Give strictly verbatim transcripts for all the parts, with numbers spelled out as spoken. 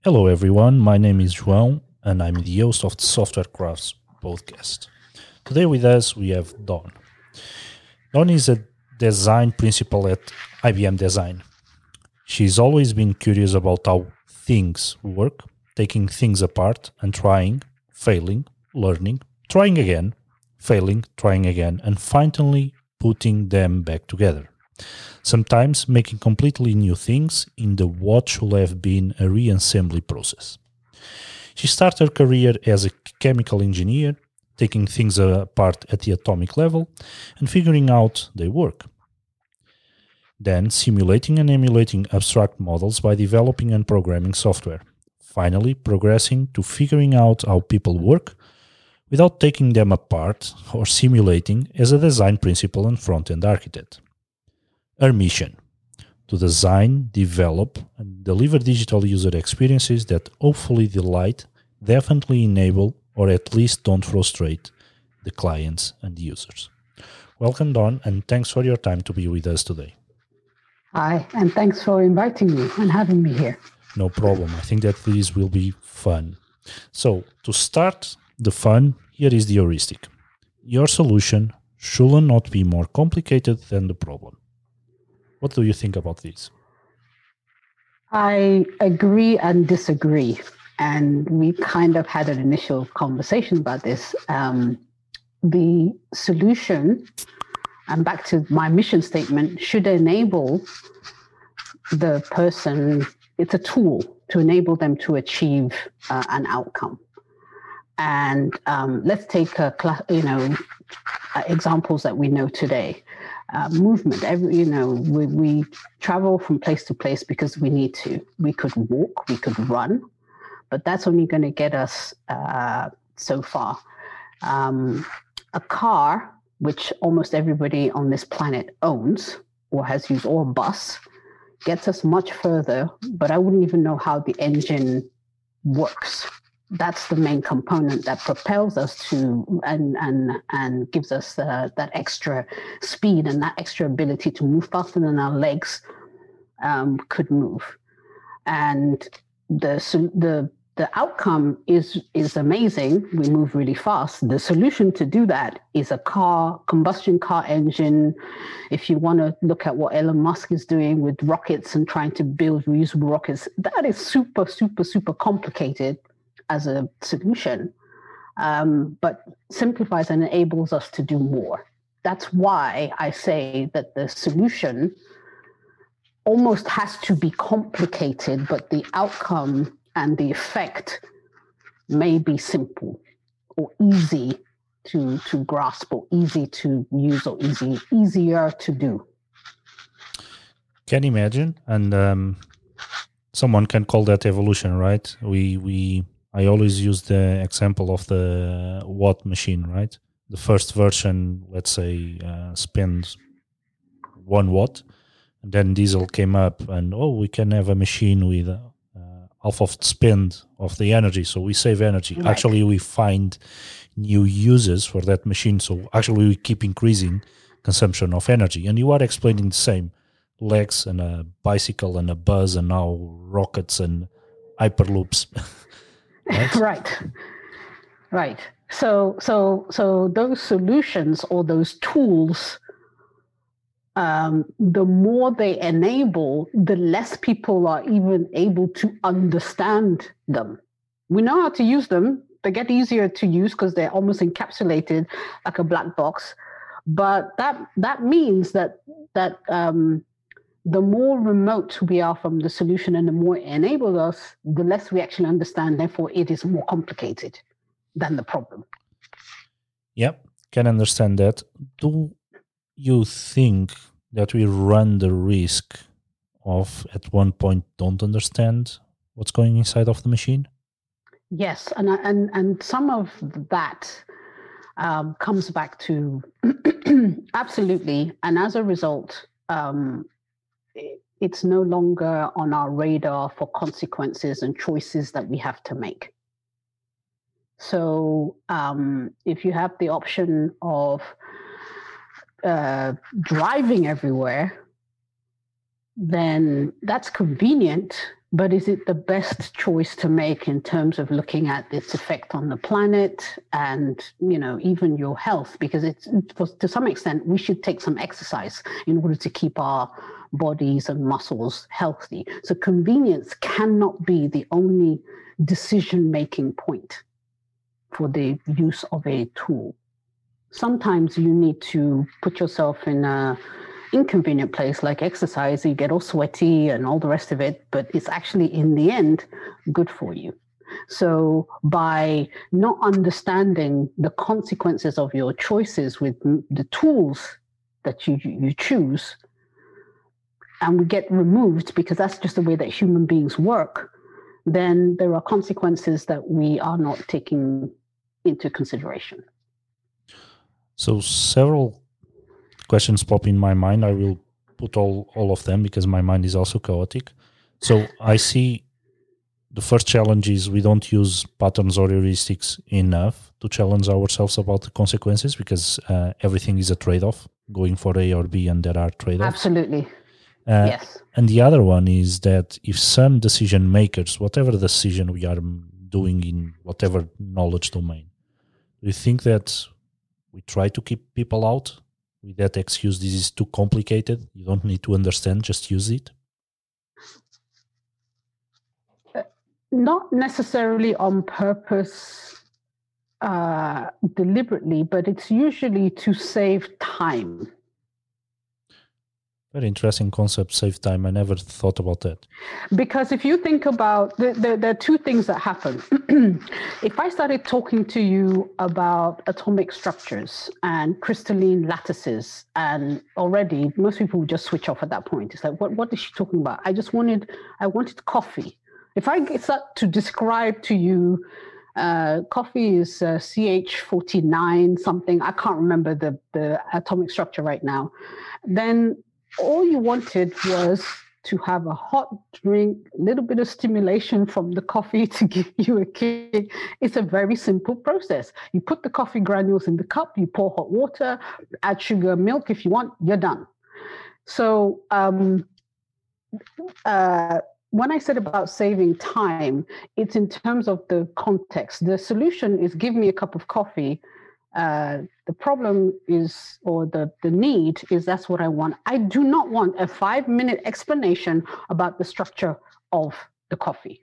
Hello, everyone. My name is João, and I'm the host of the Software Crafts podcast. Today with us, we have Dawn. Dawn is a design principal at I B M Design. She's always been curious about how things work, taking things apart and trying, failing, learning, trying again, failing, trying again, and finally putting them back together. Sometimes making completely new things in the what should have been a reassembly process. She started her career as a chemical engineer, taking things apart at the atomic level and figuring out they work. Then simulating and emulating abstract models by developing and programming software. Finally progressing to figuring out how people work without taking them apart or simulating as a design principal and front-end architect. Her mission: to design, develop, and deliver digital user experiences that hopefully delight, definitely enable, or at least don't frustrate the clients and users. Welcome, Dawn, and thanks for your time to be with us today. Hi, and thanks for inviting me and having me here. No problem. I think that this will be fun. So, to start the fun, here is the heuristic. Your solution should not be more complicated than the problem. What do you think about this? I agree and disagree. And we kind of had an initial conversation about this. Um, the solution, and back to my mission statement, should enable the person, it's a tool to enable them to achieve uh, an outcome. And um, let's take a, you know, uh, examples that we know today. Uh, movement, every, you know, we, we travel from place to place because we need to. We could walk, we could run, but that's only going to get us uh, so far. Um, a car, which almost everybody on this planet owns or has used, or a bus, gets us much further, but I wouldn't even know how the engine works. That's the main component that propels us to and and and gives us uh, that extra speed and that extra ability to move faster than our legs um, could move. And the the the outcome is is amazing. We move really fast. The solution to do that is a car, combustion car engine. If you want to look at what Elon Musk is doing with rockets and trying to build reusable rockets, that is super, super, super complicated as a solution, um, but simplifies and enables us to do more. That's why I say that the solution almost has to be complicated, but the outcome and the effect may be simple or easy to, to grasp or easy to use or easy, easier to do. Can you imagine? And um, someone can call that evolution, right? We we I always use the example of the Watt machine, right? The first version, let's say, uh, spends one watt, and then diesel came up, and oh, we can have a machine with uh, half of the spend of the energy, so we save energy. Right. Actually, we find new uses for that machine, so actually we keep increasing consumption of energy. And you are explaining the same: legs and a bicycle and a bus, and now rockets and hyperloops. Right? right, right. So, so, so those solutions or those tools, um, the more they enable, the less people are even able to understand them. We know how to use them; they get easier to use because they're almost encapsulated like a black box. But that that means that that. Um, the more remote we are from the solution and the more it enables us, the less we actually understand. Therefore, it is more complicated than the problem. Yep, can understand that. Do you think that we run the risk of, at one point, don't understand what's going inside of the machine? Yes, and and and some of that um, comes back to absolutely, and as a result, um, it's no longer on our radar for consequences and choices that we have to make. So um, if you have the option of uh, driving everywhere, then that's convenient, but is it the best choice to make in terms of looking at its effect on the planet and, you know, even your health? Because it's, to some extent, we should take some exercise in order to keep our bodies and muscles healthy. So convenience cannot be the only decision-making point for the use of a tool. Sometimes you need to put yourself in a inconvenient place like exercise, you get all sweaty and all the rest of it, but it's actually in the end good for you. So by not understanding the consequences of your choices with the tools that you you choose, and we get removed because that's just the way that human beings work, then there are consequences that we are not taking into consideration. So several questions pop in my mind. I will put all, all of them because my mind is also chaotic. So I see the first challenge is we don't use patterns or heuristics enough to challenge ourselves about the consequences, because uh, everything is a trade-off, going for A or B, and there are trade-offs. Absolutely. Uh, yes. And the other one is that if some decision makers, whatever decision we are doing in whatever knowledge domain, do you think that we try to keep people out with that excuse, this is too complicated, you don't need to understand, just use it? Uh, not necessarily on purpose, uh, deliberately, but it's usually to save time. Very interesting concept, save time. I never thought about that. Because if you think about, the, the, there are two things that happen. If I started talking to you about atomic structures and crystalline lattices, and already most people would just switch off at that point. It's like, what, what is she talking about? I just wanted, I wanted coffee. If I start to describe to you, uh, coffee is uh, C H forty-nine something, I can't remember the, the atomic structure right now, then all you wanted was to have a hot drink, a little bit of stimulation from the coffee to give you a kick. It's a very simple process. You put the coffee granules in the cup, you pour hot water, add sugar, milk if you want, you're done. So um, uh, when I said about saving time, it's in terms of the context. The solution is give me a cup of coffee. Uh, the problem is, or the, the need is, that's what I want. I do not want a five minute explanation about the structure of the coffee.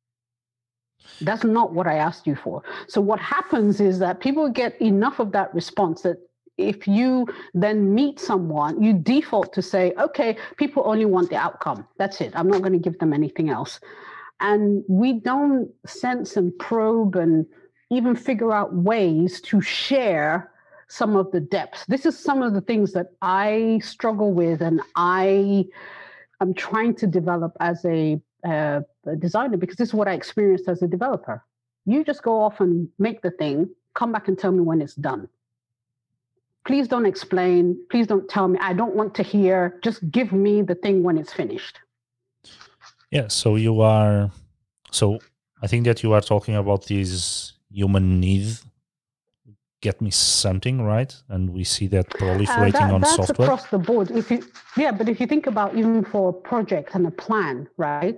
That's not what I asked you for. So what happens is that people get enough of that response that if you then meet someone, you default to say, okay, people only want the outcome. That's it. I'm not going to give them anything else. And we don't sense and probe and even figure out ways to share some of the depth. This is some of the things that I struggle with, and I am trying to develop as a, uh, a designer, because this is what I experienced as a developer. You just go off and make the thing, come back and tell me when it's done. Please don't explain. Please don't tell me. I don't want to hear. Just give me the thing when it's finished. Yeah, so you are, so I think that you are talking about these human need, get me something, right? And we see that proliferating uh, that, on that's software. That's across the board. If you, yeah, but if you think about even for a project and a plan, right?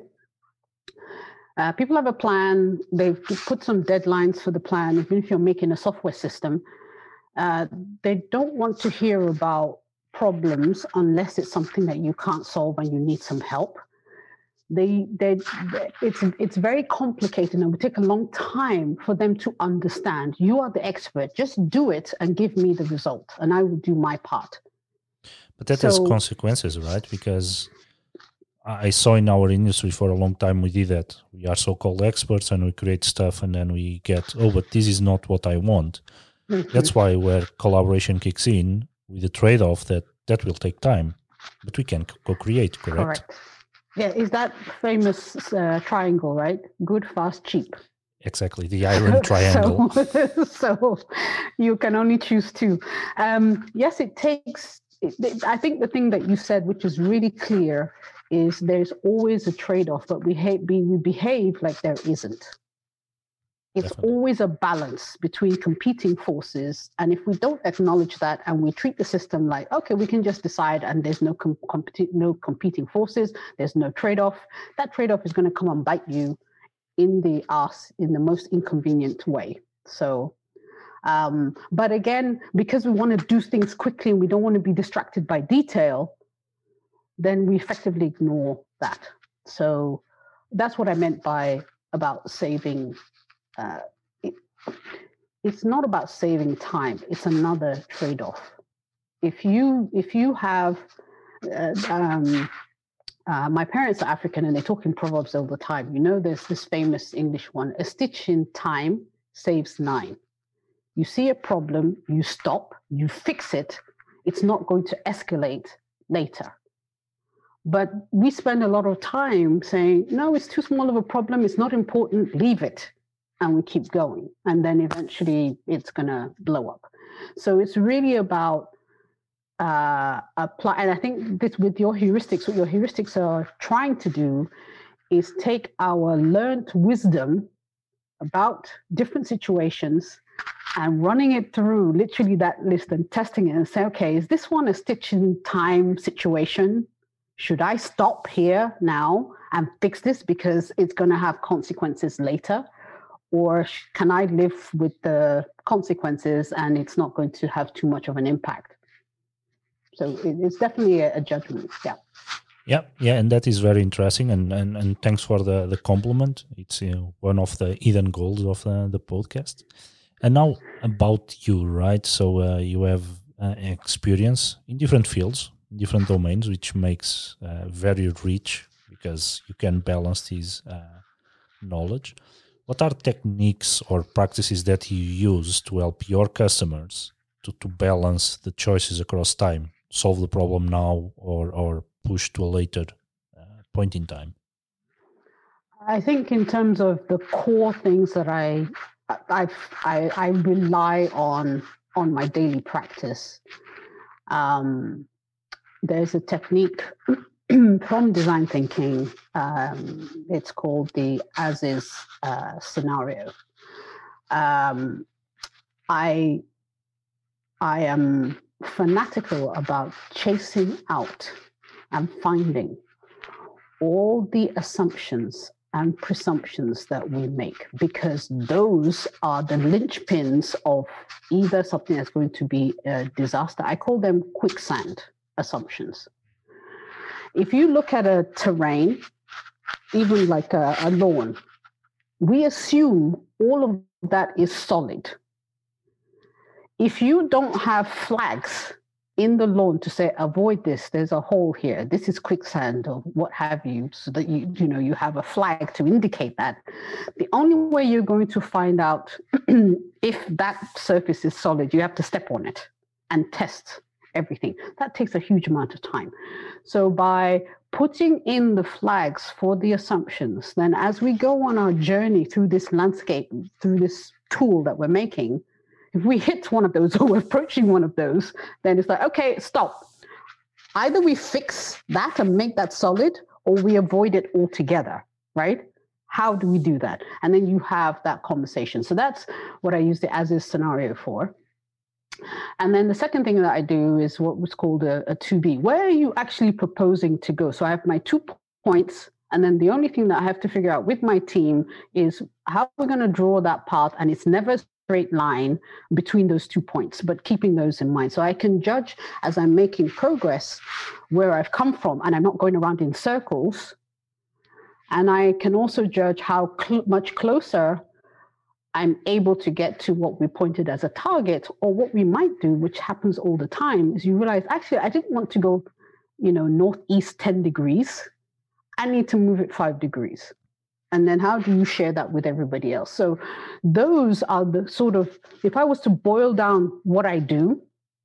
Uh, people have a plan, they've put some deadlines for the plan, even if you're making a software system. Uh, they don't want to hear about problems unless it's something that you can't solve and you need some help. They, they, it's, it's very complicated, and it would take a long time for them to understand. You are the expert. Just do it and give me the result, and I will do my part. But that so, has consequences, right? Because I saw in our industry for a long time we did that. We are so-called experts and we create stuff, and then we get, oh, but this is not what I want. Mm-hmm. That's why where collaboration kicks in with the trade-off that that will take time, but we can co-create, correct? Correct. Yeah, is that famous uh, triangle, right? Good, fast, cheap. Exactly, the island triangle. so, so you can only choose two. Um, yes, it takes, it, it, I think the thing that you said, which is really clear, is there's always a trade-off, but we, ha- we behave like there isn't. It's Definitely. always a balance between competing forces. And if we don't acknowledge that and we treat the system like, okay, we can just decide and there's no com- competi- no competing forces, there's no trade-off, that trade-off is going to come and bite you in the ass in the most inconvenient way. So, um, but again, because we want to do things quickly and we don't want to be distracted by detail, then we effectively ignore that. So that's what I meant by about saving. Uh, it, it's not about saving time. It's another trade-off. If you if you have, uh, um, uh, my parents are African and they talk in proverbs all the time. You know, there's this famous English one: a stitch in time saves nine. You see a problem, you stop, you fix it. It's not going to escalate later. But we spend a lot of time saying, no, it's too small of a problem. It's not important. Leave it. And we keep going. And then eventually it's going to blow up. So it's really about uh, apply. And I think this with your heuristics, what your heuristics are trying to do is take our learned wisdom about different situations and running it through literally that list and testing it and say, okay, is this one a stitch in time situation? Should I stop here now and fix this because it's going to have consequences later? Or can I live with the consequences and it's not going to have too much of an impact? So it's definitely a, a judgment. Yeah. Yeah, yeah, and that is very interesting. And, and, and thanks for the, the compliment. It's you know, one of the hidden goals of the, the podcast. And now about you, right? So uh, you have uh, experience in different fields, different domains, which makes uh, very rich because you can balance this uh, knowledge. What are techniques or practices that you use to help your customers to, to balance the choices across time, solve the problem now or, or push to a later uh, point in time? I think in terms of the core things that I I I, I rely on on my daily practice, um, there's a technique from design thinking. Um, it's called the as-is uh, scenario. Um, I I am fanatical about chasing out and finding all the assumptions and presumptions that we make, because those are the linchpins of either something that's going to be a disaster. I call them quicksand assumptions. If you look at a terrain, even like a, a lawn, we assume all of that is solid. If you don't have flags in the lawn to say, avoid this, there's a hole here, this is quicksand or what have you, so that you, you know, you have a flag to indicate that, the only way you're going to find out if that surface is solid, you have to step on it and test everything. That takes a huge amount of time. So by putting in the flags for the assumptions, then as we go on our journey through this landscape, through this tool that we're making, if we hit one of those or we're approaching one of those, then it's like, okay, stop. Either we fix that and make that solid, or we avoid it altogether, right? How do we do that? And then you have that conversation. So that's what I use the as-is scenario for. And then the second thing that I do is what was called a, a two B. Where are you actually proposing to go? So I have my two points, and then the only thing that I have to figure out with my team is how we're going to draw that path, and it's never a straight line between those two points, but keeping those in mind. So I can judge as I'm making progress where I've come from, and I'm not going around in circles. And I can also judge how cl- much closer I'm able to get to what we pointed as a target. Or what we might do, which happens all the time, is you realize, actually, I didn't want to go, you know, northeast ten degrees. I need to move it five degrees. And then how do you share that with everybody else? So those are the sort of, if I was to boil down what I do,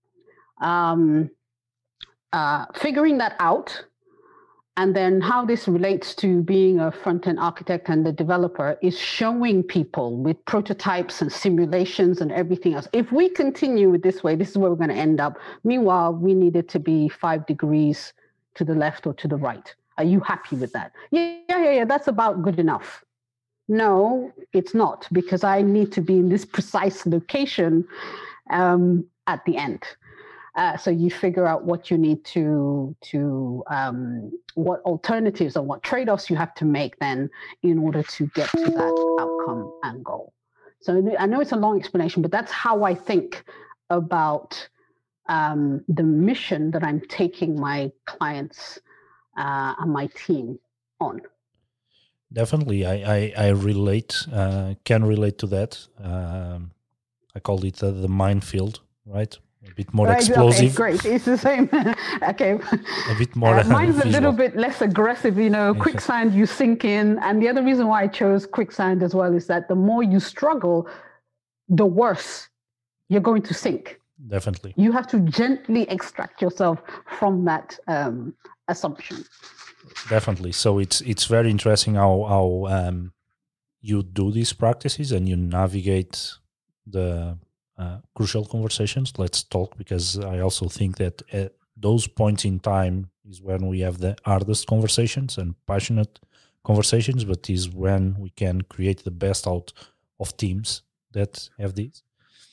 um, uh, figuring that out, and then how this relates to being a front-end architect and the developer is showing people with prototypes and simulations and everything else. If we continue with this way, this is where we're going to end up. Meanwhile, we need it to be five degrees to the left or to the right. Are you happy with that? Yeah, yeah, yeah, yeah, that's about good enough. no, it's not, because I need to be in this precise location um, at the end. Uh, so you figure out what you need to, to um, what alternatives or what trade-offs you have to make then in order to get to that outcome and goal. So I know it's a long explanation, but that's how I think about um, the mission that I'm taking my clients uh, and my team on. Definitely, I, I, I relate, uh, can relate to that. Um, I called it uh, the minefield, right? A bit more right, explosive. Okay, great. It's the same. Okay. A bit more. Uh, mine's visual. a little bit less aggressive. You know, quicksand, you sink in. And the other reason why I chose quicksand as well is that the more you struggle, the worse you're going to sink. Definitely. You have to gently extract yourself from that um, assumption. Definitely. So it's it's very interesting how how um, you do these practices and you navigate the uh, crucial conversations. Let's talk, because I also think that at those points in time is when we have the hardest conversations and passionate conversations, but is when we can create the best out of teams that have these.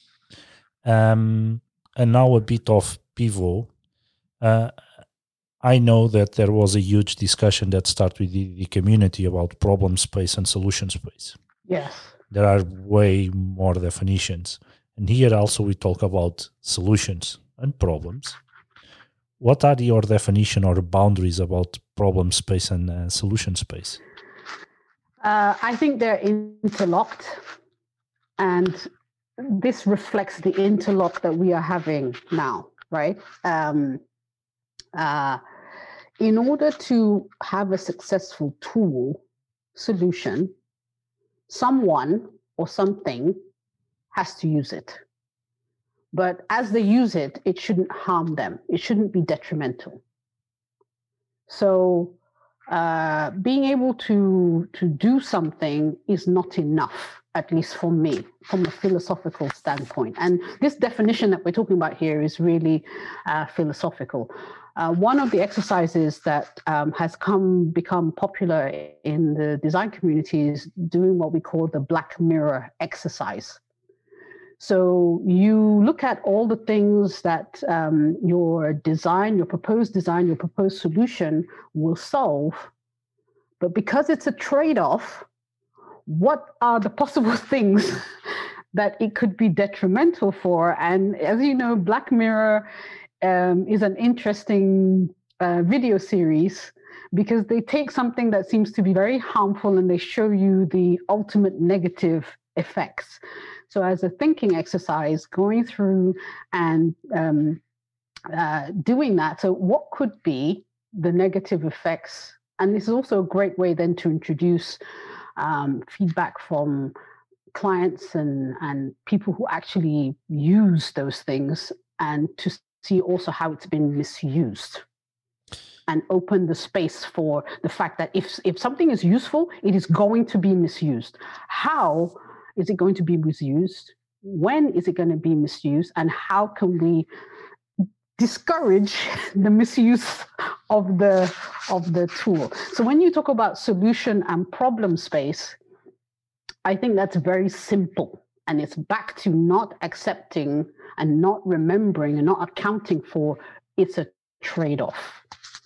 Um, and now a bit of pivot. Uh, I know that there was a huge discussion that started with the, the community about problem space and solution space. Yes. There are way more definitions. And here also we talk about solutions and problems. What are your definition or boundaries about problem space and uh, solution space? Uh, I think they're interlocked. And this reflects the interlock that we are having now, right? Um, uh, in order to have a successful tool solution, someone or something has to use it. But as they use it, it shouldn't harm them. It shouldn't be detrimental. So uh, being able to, to do something is not enough, at least for me, from a philosophical standpoint. And this definition that we're talking about here is really uh, philosophical. Uh, one of the exercises that um, has come become popular in the design community is doing what we call the Black Mirror exercise. So you look at all the things that um, your design, your proposed design, your proposed solution will solve. But because it's a trade-off, what are the possible things that it could be detrimental for? And as you know, Black Mirror um, is an interesting uh, video series because they take something that seems to be very harmful and they show you the ultimate negative effects. So as a thinking exercise, going through and um, uh, doing that, so what could be the negative effects? And this is also a great way then to introduce um, feedback from clients and, and people who actually use those things, and to see also how it's been misused, and open the space for the fact that if, if something is useful, it is going to be misused. How is it going to be misused? When is it going to be misused? And how can we discourage the misuse of the, of the tool? So when you talk about solution and problem space, I think that's very simple. And it's back to not accepting and not remembering and not accounting for it's a trade-off.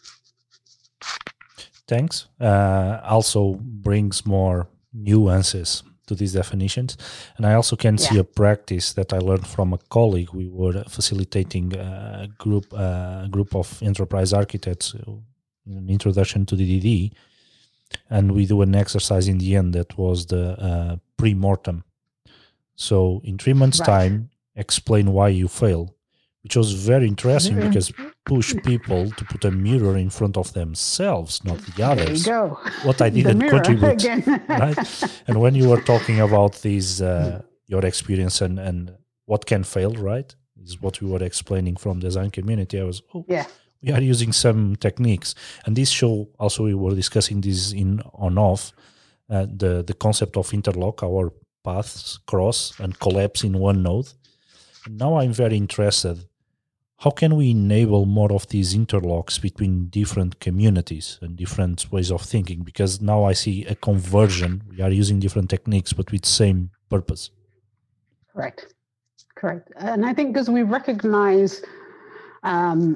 Thanks. Uh, also brings more nuances to these definitions. And I also can yeah. see a practice that I learned from a colleague. We were facilitating a group, a group of enterprise architects, an introduction to the D D, and we do an exercise in the end that was the uh, pre-mortem. So in three months' right. time, explain why you fail, which was very interesting mm-hmm. because push people to put a mirror in front of themselves, not the others. There you go. What I didn't contribute. Right? And when you were talking about these, uh, your experience and, and what can fail, right, is what we were explaining from design community. I was, oh, yeah. we are using some techniques. And this show, also we were discussing this in on off, uh, the, the concept of interlock, our paths cross and collapse in one node. And now I'm very interested. how can we enable more of these interlocks between different communities and different ways of thinking? Because now I see a conversion. We are using different techniques, but with same purpose. Correct. Correct. And I think because we recognize, um,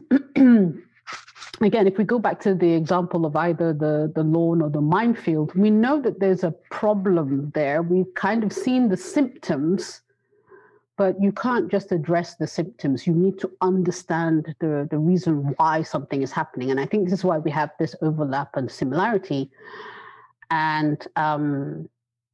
again, if we go back to the example of either the, the lawn or the minefield, we know that there's a problem there. We've kind of seen the symptoms, but you can't just address the symptoms. You need to understand the, the reason why something is happening. And I think this is why we have this overlap and similarity. And um,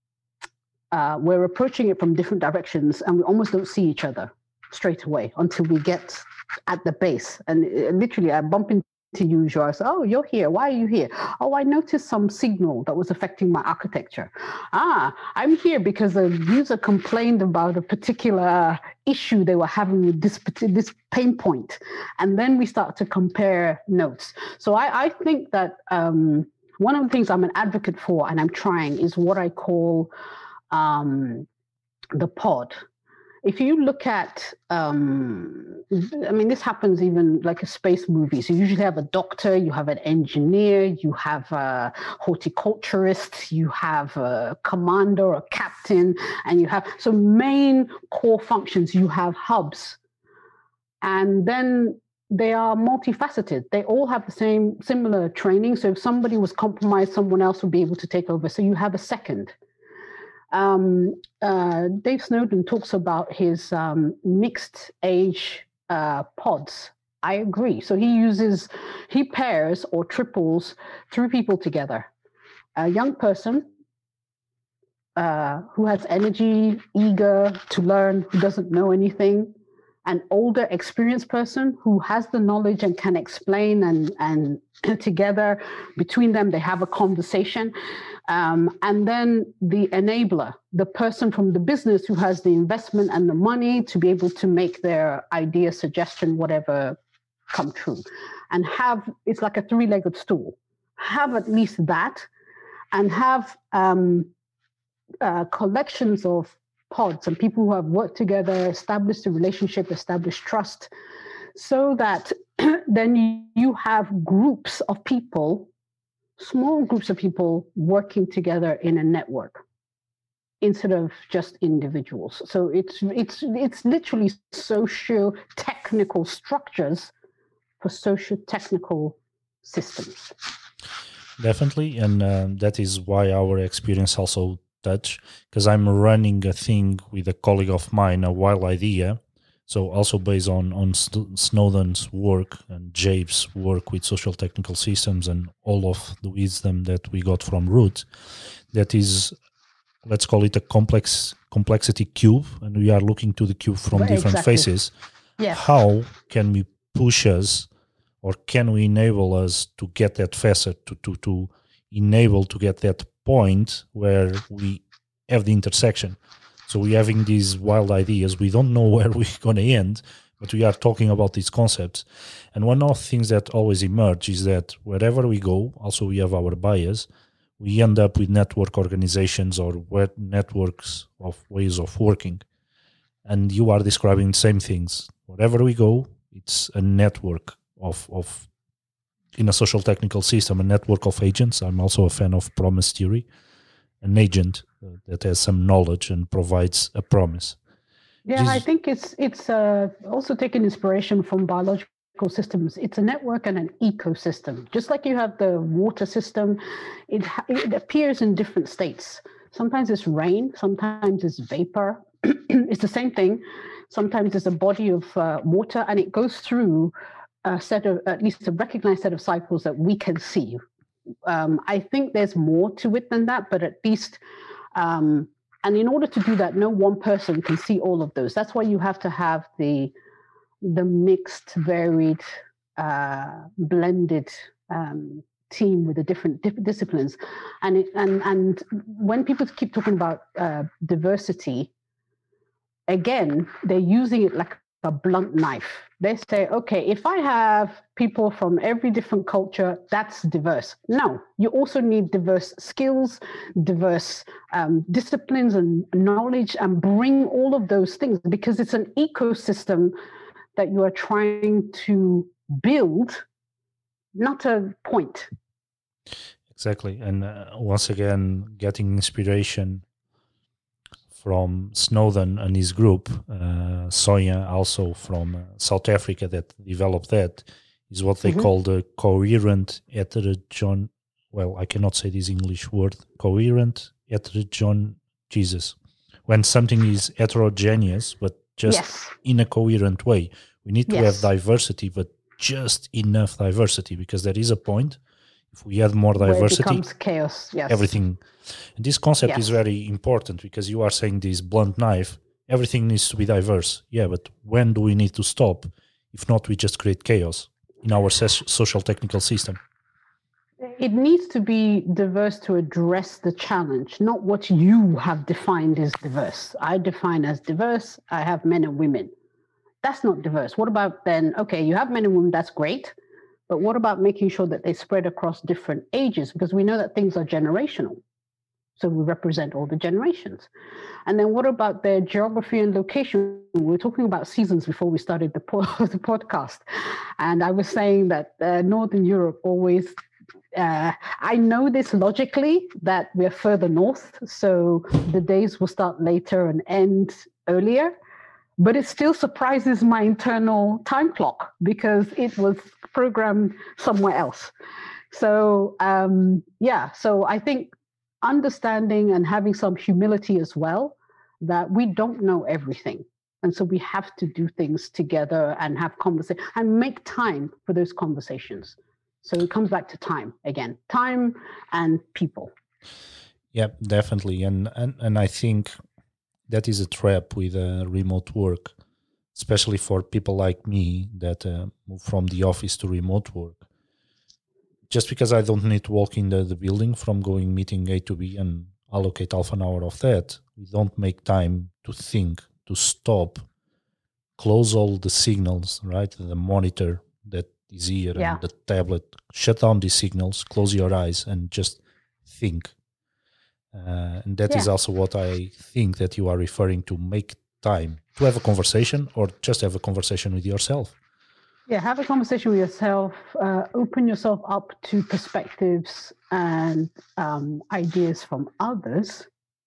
uh, we're approaching it from different directions, and we almost don't see each other straight away until we get at the base. And it, literally, I bump into you, Joao. I say, oh, you're here. Why are you here? Oh, I noticed some signal that was affecting my architecture. Ah, I'm here because a user complained about a particular issue they were having with this, this pain point. And then we start to compare notes. So I, I think that um, one of the things I'm an advocate for, and I'm trying, is what I call um, the pod. If you look at, um, I mean, this happens even like a space movie. So you usually have a doctor, you have an engineer, you have a horticulturist, you have a commander, a captain, and you have, so main core functions, you have hubs. And then they are multifaceted. They all have the same, similar training. So if somebody was compromised, someone else would be able to take over. So you have a second. Um, uh, Dave Snowden talks about his um, mixed age uh, pods. I agree. So he uses, he pairs or triples three people together. A young person uh, who has energy, eager to learn, who doesn't know anything. An older, experienced person who has the knowledge and can explain, and, and together, between them, they have a conversation. Um, and then the enabler, the person from the business who has the investment and the money to be able to make their idea, suggestion, whatever, come true. And have, it's like a three-legged stool. Have at least that, and have um, uh, collections of pods and people who have worked together, established a relationship, established trust, so that then you have groups of people, small groups of people working together in a network instead of just individuals. So it's it's it's literally socio-technical structures for socio-technical systems. Definitely, and uh, that is why our experience also touch, because I'm running a thing with a colleague of mine, a wild idea. So also based on, on Snowden's work and Jabe's work with social technical systems and all of the wisdom that we got from Root, that is, let's call it a complex complexity cube, and we are looking to the cube from Exactly. different faces. Yeah. How can we push us, or can we enable us to get that faster, to, to, to enable to get that point where we have the intersection? So we're having these wild ideas. We don't know where we're going to end, but we are talking about these concepts. And one of the things that always emerge is that wherever we go, also we have our bias, we end up with network organizations or networks of ways of working. And you are describing the same things. Wherever we go, it's a network of, of in a social technical system, a network of agents. I'm also a fan of promise theory. An agent uh, that has some knowledge and provides a promise. Yeah, Just, I think it's it's uh, also taking inspiration from biological systems. It's a network and an ecosystem. Just like you have the water system, it it appears in different states. Sometimes it's rain, sometimes it's vapor. It's the same thing. Sometimes it's a body of uh, water, and it goes through a set of, at least a recognized set of cycles that we can see. Um, I think there's more to it than that, but at least, um, and in order to do that, no one person can see all of those. That's why you have to have the the mixed, varied, uh, blended um, team with the different different disciplines. And it, and and when people keep talking about uh, diversity, again, they're using it like a blunt knife. They say, okay, if I have people from every different culture, that's diverse. No, you also need diverse skills, diverse um, disciplines and knowledge, and bring all of those things, because it's an ecosystem that you are trying to build, not a point. Exactly. And uh, once again, getting inspiration from Snowden and his group, uh, Sonia, also from uh, South Africa, that developed that, is what they mm-hmm. call the coherent heterogeneous. Well, I cannot say this English word. Coherent heterogeneous. Jesus. When something is heterogeneous, but just yes. in a coherent way. We need to yes. have diversity, but just enough diversity, because there is a point. If we add more diversity, where it becomes chaos. Yes. Everything. And this concept yes. is very important, because you are saying this blunt knife, everything needs to be diverse. Yeah, but when do we need to stop? If not, we just create chaos in our ses- social technical system. It needs to be diverse to address the challenge, not what you have defined as diverse. I define as diverse, I have men and women. That's not diverse. What about then, okay, you have men and women, that's great. But what about making sure that they spread across different ages? Because we know that things are generational. So we represent all the generations. And then what about their geography and location? We were talking about seasons before we started the, po- the podcast. And I was saying that uh, Northern Europe always, uh, I know this logically, that we're further north. So the days will start later and end earlier. But it still surprises my internal time clock, because it was programmed somewhere else. So, um, yeah, so I think understanding and having some humility as well, that we don't know everything. And so we have to do things together and have conversations and make time for those conversations. So it comes back to time again, time and people. Yeah, definitely. And, and, and I think that is a trap with uh, remote work, especially for people like me that uh, move from the office to remote work. Just because I don't need to walk in the, the building from going meeting A to B and allocate half an hour of that, we don't make time to think, to stop, close all the signals, right? The monitor that is here yeah. and the tablet, shut down these signals, close your eyes and just think. Uh, and that yeah. is also what I think that you are referring to, make time to have a conversation, or just have a conversation with yourself. Yeah, have a conversation with yourself, uh, open yourself up to perspectives and um, ideas from others,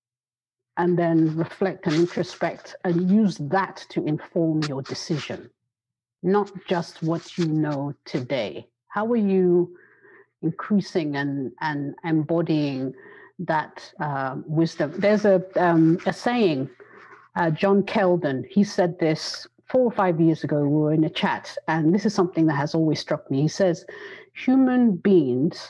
and then reflect and introspect and use that to inform your decision, not just what you know today. How are you increasing and, and embodying that uh, wisdom? There's a, um, a saying, uh, John Keldon, he said this four or five years ago. We were in a chat, and this is something that has always struck me. He says, human beings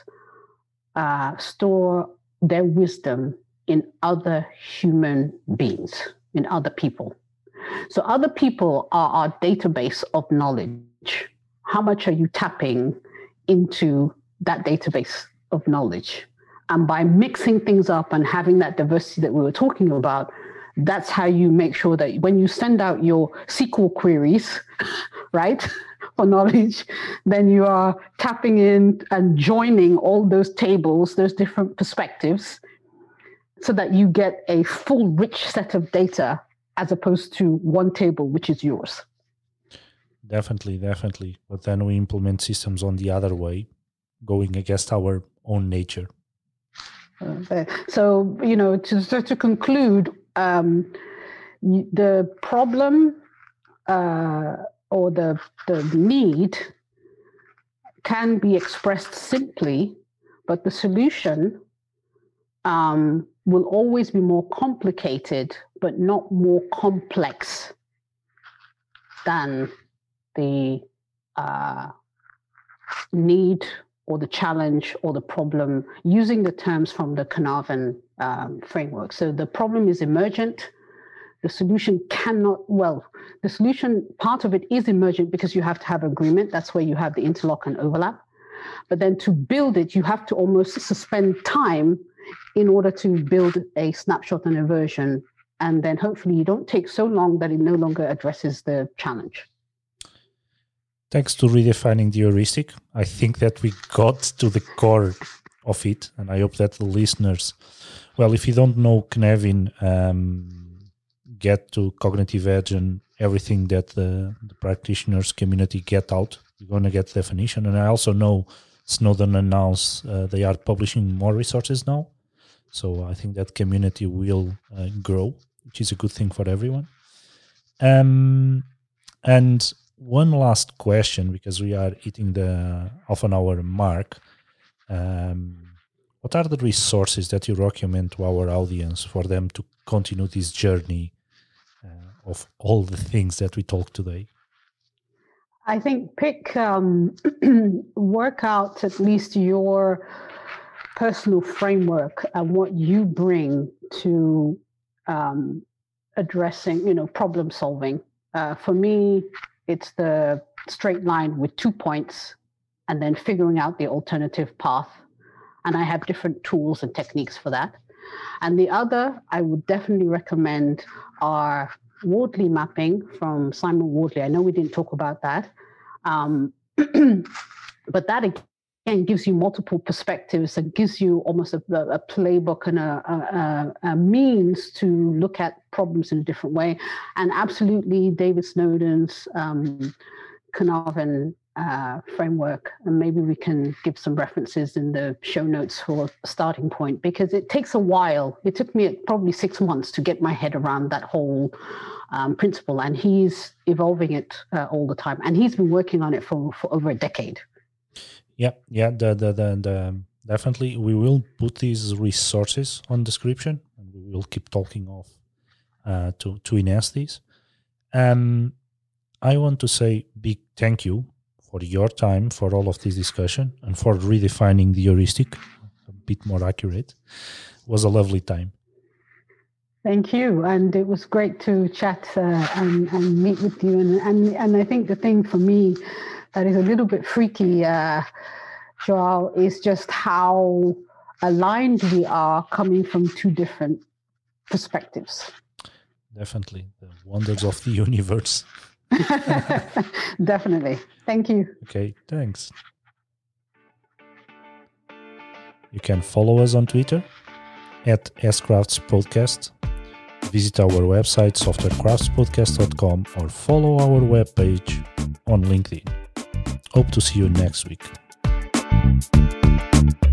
uh, store their wisdom in other human beings, in other people. So other people are our database of knowledge. How much are you tapping into that database of knowledge? And by mixing things up and having that diversity that we were talking about, that's how you make sure that when you send out your S Q L queries, right, for knowledge, then you are tapping in and joining all those tables, those different perspectives, so that you get a full, rich set of data as opposed to one table, which is yours. Definitely, definitely. But then we implement systems on the other way, going against our own nature. Uh, so, you know, to, so to conclude, um, the problem uh, or the, the need can be expressed simply, but the solution um, will always be more complicated, but not more complex than the uh, need or the challenge or the problem, using the terms from the Carnarvon um, framework. So the problem is emergent. The solution cannot, well, the solution, part of it is emergent because you have to have agreement. That's where you have the interlock and overlap. But then to build it, you have to almost suspend time in order to build a snapshot and a version. And then hopefully you don't take so long that it no longer addresses the challenge. Thanks to redefining the heuristic, I think that we got to the core of it, and I hope that the listeners, well, if you don't know Cynefin, um, get to Cognitive Edge and everything that the, the practitioners community get out. You're going to get definition. And I also know Snowden announced uh, they are publishing more resources now. So I think that community will uh, grow, which is a good thing for everyone. Um, and one last question, because we are hitting the half an hour mark. Um, what are the resources that you recommend to our audience for them to continue this journey uh, of all the things that we talked today? I think pick, um, work out at least your personal framework and what you bring to um, addressing, you know, problem solving. Uh, for me, it's the straight line with two points and then figuring out the alternative path. And I have different tools and techniques for that. And the other I would definitely recommend are Wardley mapping from Simon Wardley. I know we didn't talk about that. Um, but that again gives you multiple perspectives and gives you almost a, a playbook and a, a, a means to look at problems in a different way. And absolutely David Snowden's um, Carnarvon uh, framework, and maybe we can give some references in the show notes for a starting point, because it takes a while. It took me probably six months to get my head around that whole um, principle, and he's evolving it uh, all the time, and he's been working on it for, for over a decade. Yeah, yeah, the, the, the, the, definitely. We will put these resources on description, and we will keep talking off uh, to, to enhance these. Um, I want to say big thank you for your time, for all of this discussion, and for redefining the heuristic a bit more accurate. It was a lovely time. Thank you, and it was great to chat uh, and, and meet with you. And, and and I think the thing for me that is a little bit freaky, uh, Joao, is just how aligned we are coming from two different perspectives. Definitely, the wonders of the universe. Definitely. Thank you. Okay, thanks. You can follow us on Twitter at S Crafts Podcast. Visit our website software crafts podcast dot com or follow our webpage on LinkedIn. Hope to see you next week.